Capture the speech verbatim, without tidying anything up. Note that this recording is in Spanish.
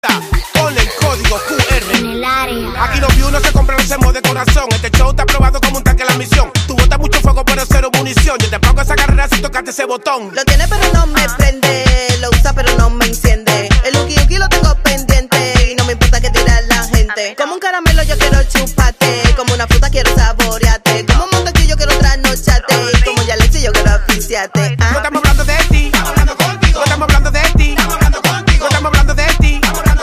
Con el código Q R en el área. Aquí los views no se compran, los hacemos de corazón. Este show está aprobado como un tanque en la misión. Tú botas mucho fuego pero cero munición. Yo te pongo esa carrera si tocaste ese botón. Lo tiene pero no me prende, lo usa pero no me enciende. El uki uki lo tengo pendiente y no me importa que tira la gente. Como un caramelo yo quiero chuparte, como una fruta quiero saborearte, como un mantequillo quiero trasnocharte y como ya le yo quiero asfixiarte.